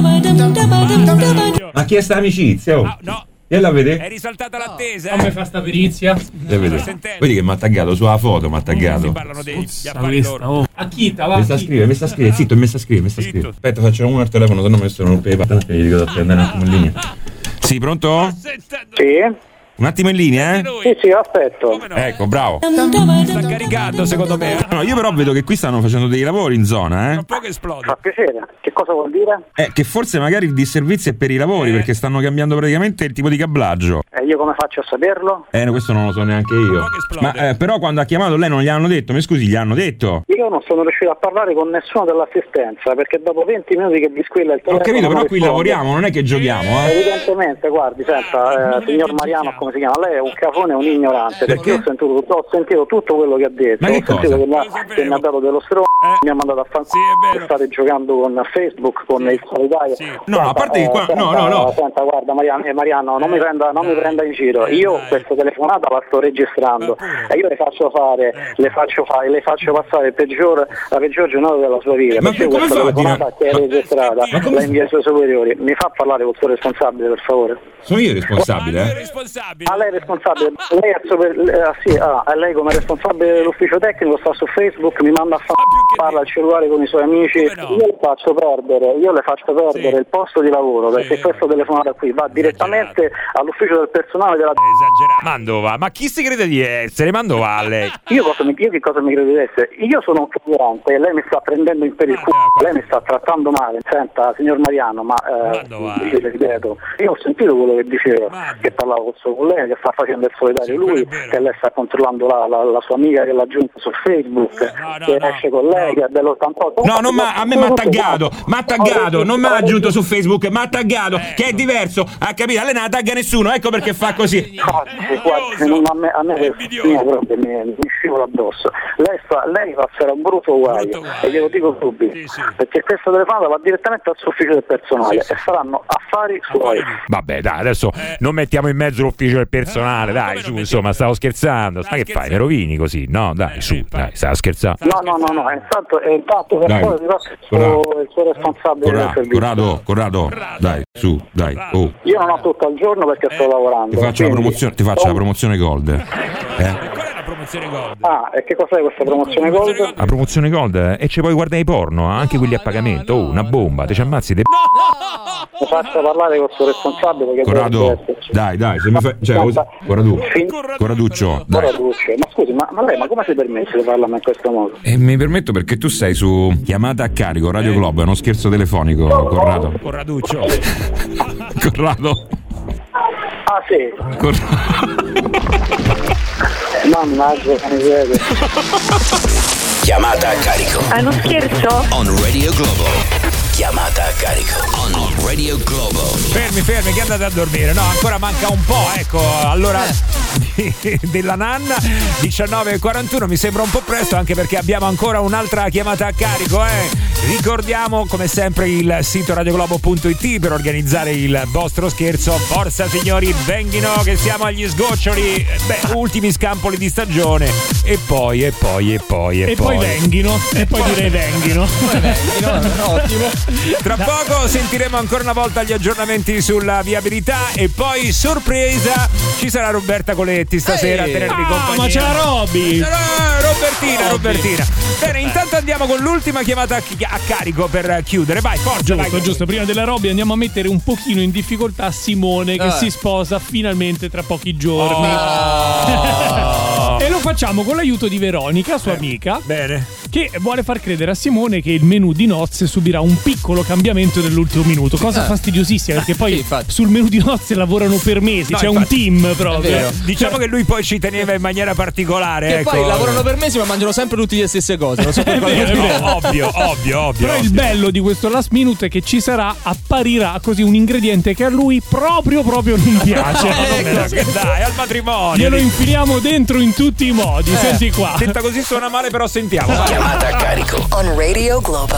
Ma chi è sta amicizia? Oh. No, no. E la vede? È risaltata l'attesa. Come fa sta perizia? E vede. Vedi che mi ha taggato sulla foto, mi ha taggato. Parlano degli affari loro. Oh. A chi va? Mi sta a scrivere, mi sta a scrivere, zitto, mi sta a scrivere, mi sta a scrivere. Aspetta, faccio uno al telefono, se no mi sono rompe le patate, gli dico da andare un attimo in linea. Sì, pronto? Sì. Un attimo in linea, eh? Sì, sì, aspetto. No? Ecco, bravo. Sta caricando, secondo me. No, io però vedo che qui stanno facendo dei lavori in zona, eh? Un po' che esplode. Fa piacere. Che cosa vuol dire? Eh, che forse magari il disservizio è per i lavori, Eh. perché stanno cambiando praticamente il tipo di cablaggio. E io come faccio a saperlo? Eh, no, questo non lo so neanche io. Un po' che esplode. Ma eh, però quando ha chiamato lei non gli hanno detto, mi scusi, gli hanno detto? Io non sono riuscito a parlare con nessuno dell'assistenza perché dopo venti minuti che mi squilla il Ho telefono. capito, però non qui risponde. lavoriamo, non è che giochiamo, eh? Evidentemente, guardi, senta, eh, signor Mariano, come si chiama? Lei è un cafone, un ignorante, perché io ho sentito, ho sentito tutto quello che ha detto. Ma che ho sentito cosa? che mi ha, che mi ha dato dello stro, Eh. mi ha mandato a fanculo, Sì, è vero. state giocando con Facebook, con il solitario. Sì. No, a parte che qua- senta, no, no, no. Senta, guarda Mariano, eh, Mariano non, mi prenda, non mi prenda in giro. Eh, Io dai. questa telefonata la sto registrando Ma pure. e io le faccio fare, le faccio fare, le faccio passare il peggior, la peggior giornata della sua vita. Ma perché io come questa fa a dire- telefonata che è Ma- registrata Ma come la fa- invia ai suoi superiori. Mi fa parlare col suo responsabile, per favore. Sono io il Ma lui è responsabile, eh? responsabile. Ah, lei è responsabile, lei è super, ah, sì, ah, lei come responsabile dell'ufficio tecnico sta su Facebook, mi manda a fa- Ah, più che parla al te. cellulare con i suoi amici, Come no? io le faccio perdere, io le faccio perdere Sì. il posto di lavoro perché Sì. questa telefonata qui va direttamente all'ufficio del personale della È esagerato. Mandova, ma chi si crede di essere? Mandova lei. io, cosa mi, io che cosa mi credo di essere? Io sono un figurante e lei mi sta prendendo in per il Ah, culo, qua- lei mi sta trattando male. Senta, signor Mariano, ma eh, Mando, vai. le ripeto, io ho sentito quello che diceva, Mando. che parlava con suo collega, che sta facendo il solitario Sì, lui, quello è vero. che lei sta controllando la, la, la sua amica che l'ha aggiunta su Facebook, No, no, che no, esce con lei, no. che è dell'ottantotto. No, non ma, a me mi ha taggato, mi ha taggato, non mi ha aggiunto su Facebook, mi ha taggato, che è diverso, ha capito? A lei non la tagga nessuno, ecco perché fa così. Ah, sì, guarda, non- a me, a me È questo invidioso. mio proprio mi, mi scivola addosso. Lei, fa, lei passerà un brutto guaio, Brutto guaio. e glielo dico subito, Sì, sì. perché questa telefonata va direttamente al suo ufficio del personale Sì, sì. e saranno affari suoi. Vabbè, dai, adesso non mettiamo in mezzo l'ufficio del personale, Eh, dai, come su, non insomma, stavo scherzando. Stai Ma che fai, scherzando? mi rovini così? No, dai, Eh, su, eh, dai, stavo scherzando. No, no, no, no, intanto, e intanto per Dai, favore ti passo il Corrado. suo, il suo responsabile del Corrado, servizio. Corrado, Corrado, dai, su, dai, oh. Io non ho tutto il giorno perché sto lavorando. Ti faccio la quindi- promozione, ti faccio la promozione Gold. E Eh? qual è la promozione Gold? Ah, e che cos'è questa promozione Promozione Gold? La promozione Gold, eh, e ci puoi guardare i porno, anche quelli a pagamento. Oh, una bomba, ti ci ammazzi de... Mi faccia parlare col suo responsabile che Corrado, dovrebbe esserci. dai, dai, se mi fai... Cioè, usa- Corrado, Fin- Corraduccio, dai. Corraduccio. Ma scusi, ma, ma lei ma come si permette di parlarmi in questo modo? E mi permetto perché tu sei su chiamata a carico, Radio Globo, è uno scherzo telefonico, Corrado. Corraduccio. Corrado. Ah sì, Corrado. mannaggia che miseria. Chiamata a carico. È uno scherzo? On Radio Globo. Chiamata a carico. On Radio Globo. Fermi, fermi, che andate a dormire? No, ancora manca un po', ecco. Allora, della nanna, diciannove e quarantuno, mi sembra un po' presto, anche perché abbiamo ancora un'altra chiamata a carico, eh. Ricordiamo, come sempre, il sito radioglobo punto it per organizzare il vostro scherzo. Forza, signori, venghino, che siamo agli sgoccioli. Beh, ultimi scampoli di stagione. E poi, e poi, e poi, e, E poi venghino, e poi direi venghino. Ottimo. Tra poco sentiremo ancora una volta gli aggiornamenti sulla viabilità e poi, sorpresa, ci sarà Roberta Coletti stasera Ehi. a tenervi Ah, compagnia. ma c'è la Roby! Ah, Robertina, Robby. Robertina. Bene, intanto andiamo con l'ultima chiamata a, chi- a carico per chiudere. Vai, forza, Giusto, vai. giusto. Prima della Roby andiamo a mettere un pochino in difficoltà Simone che Eh. si sposa finalmente tra pochi giorni. Oh. E lo facciamo con l'aiuto di Veronica, sua amica, Bene. che vuole far credere a Simone che il menù di nozze subirà un piccolo cambiamento nell'ultimo minuto. Cosa Eh. fastidiosissima, perché poi Sì, infatti. sul menù di nozze lavorano per mesi, No, c'è infatti. un team proprio. È vero. Diciamo che lui poi ci teneva in maniera particolare. Che ecco. poi lavorano per mesi ma mangiano sempre tutti le stesse cose. Non so per quale vero, è motivo. vero. Ovvio, ovvio, ovvio. Però il ovvio. bello di questo last minute è che ci sarà, apparirà così un ingrediente che a lui proprio proprio non piace. Eh, che dai, al matrimonio. Glielo infiliamo dentro in tutti i modi, Eh, senti qua. Detta così suona male, però sentiamo. Vai. chiamata a carico. On Radio Globo.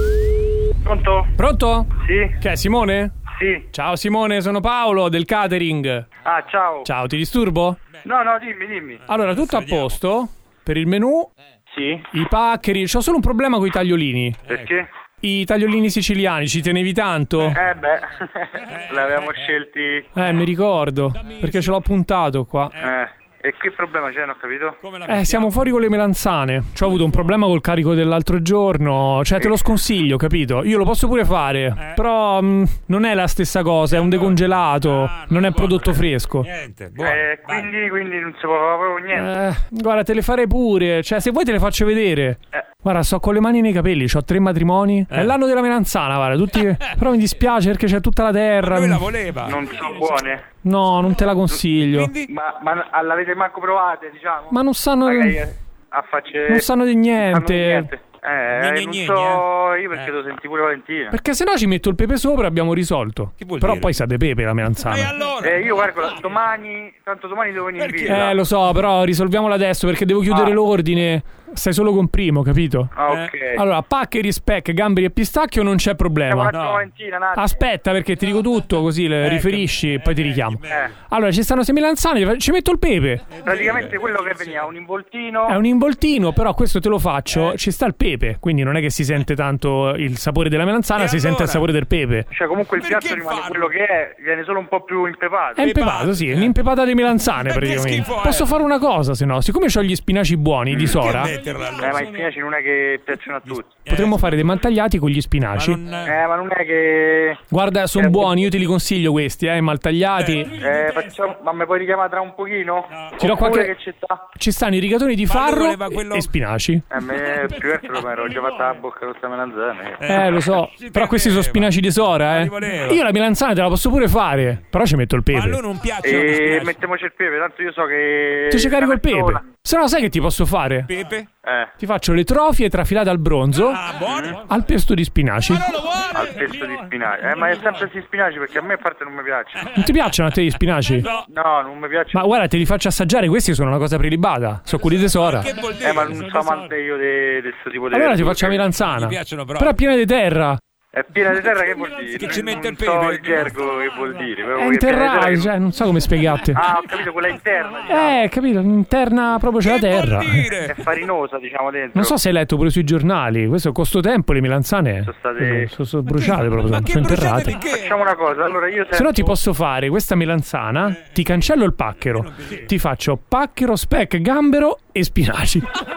Pronto? Pronto? Sì. Che è Simone? Sì. Ciao Simone, sono Paolo del catering. Ah, ciao. Ciao, ti disturbo? No, no, dimmi, dimmi. Allora, tutto a posto? Per il menù? Sì. I paccheri? C'ho solo un problema con i tagliolini. Perché? I tagliolini siciliani, ci tenevi tanto? Eh beh, l'avevamo scelti. Eh, mi ricordo, perché ce l'ho puntato qua. Eh. E che problema c'è, non ho capito? Eh, siamo fuori con le melanzane. C'ho avuto un problema col carico dell'altro giorno. Cioè, te lo sconsiglio, capito? Io lo posso pure fare. Però mh, non è la stessa cosa, è un decongelato. Non è prodotto fresco. Niente, eh, quindi, quindi non si può fare proprio niente. Eh, guarda, te le farei pure. Cioè, se vuoi te le faccio vedere. Eh. Guarda, sto con le mani nei capelli, ho tre matrimoni. È l'anno della melanzana, guarda, tutti. Però mi dispiace perché c'è tutta la terra. Lui la voleva. Non sono buone. No, non te la consiglio. Ma, ma l'avete manco provate, diciamo? Ma non sanno. Magari a facce... Non sanno di niente. Non sanno di niente. Eh, Gne, non gne, so gne. io perché lo senti pure Valentina. Perché se no ci metto il pepe sopra e abbiamo risolto. Che vuol Però dire? poi sa de pepe la melanzana. E allora? Eh, io guarda, domani, tanto domani devo venire in villa. Eh, lo so, però risolviamola adesso perché devo chiudere Ah. l'ordine. Stai solo con primo, capito? Ah, ok. Allora, paccheri, speck, gamberi e pistacchio non c'è Siamo un problema. attimo Valentina, un attimo. Aspetta perché ti dico tutto così le riferisci e poi ti richiamo. Eh, Allora, ci stanno sei melanzane, ci metto il pepe. praticamente quello che veniva, un involtino. È un involtino, però questo te lo faccio, ci sta il pepe, quindi non è che si sente tanto il sapore della melanzana, E si allora? sente il sapore del pepe. Cioè comunque il Perché piatto rimane farlo? quello che è, viene solo un po' più impepato. È impepato, sì, è un'impepata di melanzane Ma che praticamente. schifo è? Posso fare una cosa, se no, siccome ho gli spinaci buoni di Sora, Metterla allora. Eh, ma i spinaci non è che piacciono a tutti. potremmo fare dei maltagliati con gli spinaci. Ma non- Eh, ma non è che... Guarda, sono buoni, io te li consiglio questi, eh, maltagliati. Eh, facciamo... Ma mi puoi richiamare tra un pochino? Ti do Oppure qualche- che ci sta? Ci stanno i rigatoni di Ma lui farro voleva quello- e spinaci. A me più che altro mi ero già fatta la bocca con sta melanzana. Eh, lo so, Ci però questi sono premeva. spinaci di Sora, Ma eh. li voleva. Io la melanzana te la posso pure fare, però ci metto il Ma a lui pepe. non piacciono gli E spinaci. mettiamoci il pepe, tanto io so che... Ti ci carico il Stamattina- pepe. Se no, sai che ti posso fare? Pepe? Eh, Ti faccio le trofie trafilate al bronzo Ah, buono. al pesto di spinaci. Ma non lo vuole? al pesto di spinaci. Eh, ma è sempre questi spinaci perché a me a parte non mi piace. Non ti piacciono a te gli spinaci? No. No, non mi piace. Ma guarda, te li faccio assaggiare, questi sono una cosa prelibata. Sono quelli tesora. Che vuol dire? Eh, ma non so amante io di questo tipo di... Allora ti faccio la verdure. melanzana. Mi piacciono però. Però è piena di terra. È piena di terra, che vuol dire? Che ci mette il Non so pepe. il gergo che vuol dire. però È che piena di interrata, terra che- cioè, non so come spiegarti. Ah, ho capito, quella interna, diciamo. Eh, capito, interna proprio c'è la Che terra. vuol dire? È farinosa, diciamo, dentro. Non so se hai letto pure sui giornali, questo costo tempo le melanzane Sono state- sono, sono bruciate proprio, Ma sono, che sono bruciate interrate. di che? Facciamo una cosa, allora io Se no ti sento- posso fare questa melanzana, ti cancello il pacchero, ti faccio pacchero, speck, gambero e spinaci.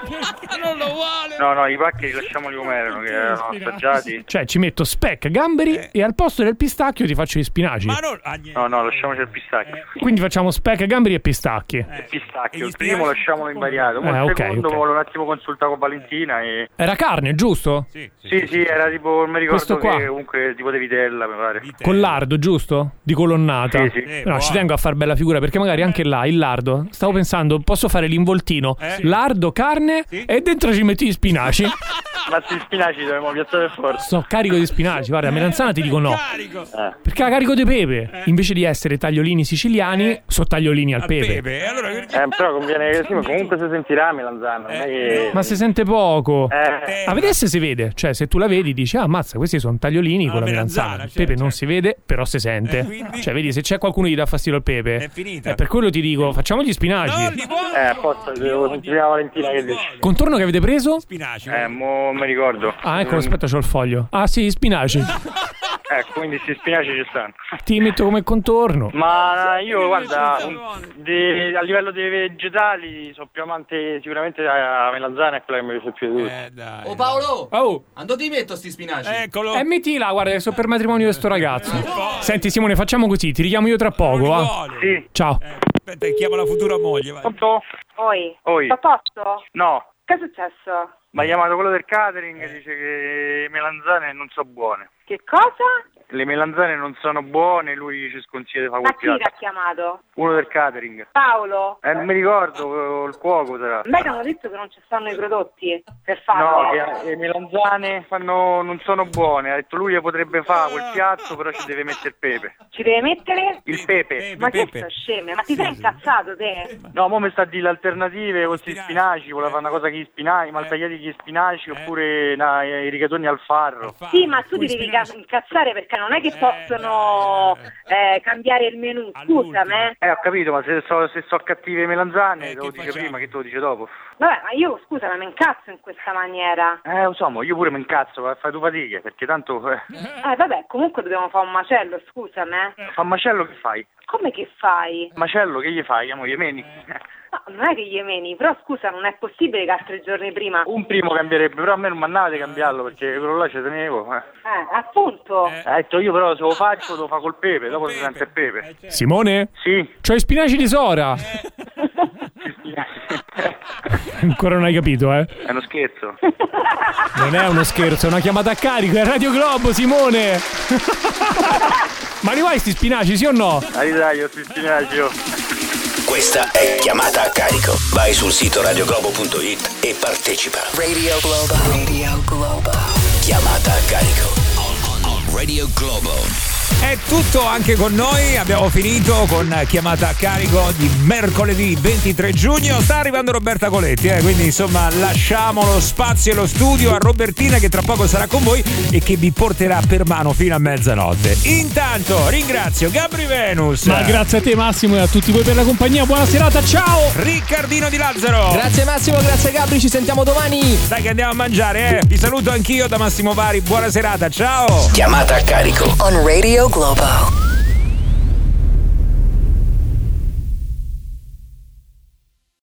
Non lo vuole. No, no, i pacchi lasciamoli come erano, che erano assaggiati. Cioè ci metto speck, gamberi e al posto del pistacchio ti faccio gli spinaci. Ma non... ah, niente. No, no, lasciamoci il pistacchio. Quindi facciamo speck, gamberi e pistacchi. Il E pistacchio, gli il primo spinaci? lasciamolo invariato. Poi Eh, il ok, secondo ok. volevo un attimo consultare con Valentina e... Era carne, giusto? Sì, sì, Sì, sì, era tipo, non mi ricordo Questo qua. che comunque tipo di vitella, mi pare. Con lardo, giusto? Di colonnata. Sì, sì. Eh, No, buono. ci tengo a far bella figura perché magari anche là il lardo. Stavo pensando, posso fare l'involtino, Eh? lardo, carne Sì. e dentro ci metti gli spinaci. Ma sui spinaci dobbiamo piazzare per forza. Sto carico di spinaci, guarda, melanzana ti dico no. Carico. Eh. Perché la carico di pepe. Invece di essere tagliolini siciliani, sono tagliolini al A pepe. pepe. E allora perché? Eh, però conviene che sì, ma comunque si sentirà melanzana, non è che... Ma si sente poco. Eh, A vedere se si vede, cioè se tu la vedi dici ah mazza questi sono tagliolini Ah, con la melanzana, melanzana. Il certo, pepe non certo. si vede però si sente. E quindi? Cioè vedi se c'è qualcuno che gli dà fastidio al pepe È finita. eh, per quello ti dico facciamo gli spinaci. Non li vuole. eh, apposta, devo sentire la Valentina che dice. Contorno che avete preso? Spinaci. Eh, mo mi ricordo. Ah ecco aspetta c'ho il foglio. Ah sì spinaci. Eh, quindi sti spinaci ci stanno. Ti metto come contorno. Ma io, guarda, un- de- a livello dei vegetali sono più amante sicuramente la melanzana, è quella che mi piace più di tutti. Eh, dai. Oh Paolo, Oh andò ti metto sti spinaci. Eccolo. e metti là guarda che sono per matrimonio di sto ragazzo. Senti Simone facciamo così ti richiamo io tra poco Non li va. vuole. Sì. Ciao. Eh, aspetta, chiamo la futura moglie. Vai. Pronto? Oi. Oi. Sta a posto? No, Che è successo? mi ha chiamato quello del catering e dice che le melanzane non so buone. Che cosa? Le melanzane non sono buone, lui ci sconsiglia di fare Ma quel chi l'ha piatto. chiamato? Uno del catering. Paolo? Eh, non mi ricordo, il cuoco sarà. A me hanno detto che non ci stanno i prodotti per farlo. No, che le melanzane fanno, non sono buone. Ha detto lui che potrebbe fare quel piatto, però ci deve mettere il pepe. Ci deve mettere? Il pepe. Ma che sto sceme? Ma ti sei incazzato te? No, mo mi sta a dire le alternative con questi spinaci, voleva fare una cosa con gli spinaci, maltagliati con gli spinaci oppure na, i rigatoni al farro. Sì, ma tu ti devi incazzare perché non è che possono eh, cambiare il menù, scusami. Eh, ho capito, ma se so, se so cattive melanzane, te lo dice prima, che te lo dice dopo. Vabbè, ma io, scusa, ma mi incazzo in questa maniera. Eh, lo so, ma io pure mi incazzo, fai tu fatiche, perché tanto... Eh, eh vabbè, comunque dobbiamo fare un macello, scusami. Fa un macello che fai? Come che fai? Macello che gli fai, amo gli meni? No, non è che gli meni, però scusa, non è possibile che altri giorni prima... Un primo cambierebbe, però a me non mi andava di cambiarlo, perché quello là ci tenevo. Eh, eh appunto. Eh, ha detto io però se lo faccio lo fa col pepe, dopo si sente il pepe. Simone? Sì? C'ho i spinaci di Sora. Ancora non hai capito, eh? È uno scherzo. Non è uno scherzo, è una chiamata a carico, è Radio Globo, Simone. Ma li vuoi sti spinaci, sì o no? Dai dai, io sti spinaci io. Questa è Chiamata a Carico. Vai sul sito radio globo punto it e partecipa. Radio Globo. Radio Globo. Chiamata a Carico. Radio Globo. È tutto anche con noi, abbiamo finito con Chiamata a Carico di mercoledì ventitré giugno. Sta arrivando Roberta Coletti, eh? Quindi insomma lasciamo lo spazio e lo studio a Robertina che tra poco sarà con voi e che vi porterà per mano fino a mezzanotte. Intanto ringrazio Gabri Venus. Ma grazie a te Massimo e a tutti voi per la compagnia, buona serata, ciao! Riccardino Di Lazzaro. Grazie Massimo, grazie Gabri, ci sentiamo domani. Dai che andiamo a mangiare, eh? Vi saluto anch'io da Massimo Vari, buona serata, ciao! Chiamata a Carico On Radio Globo.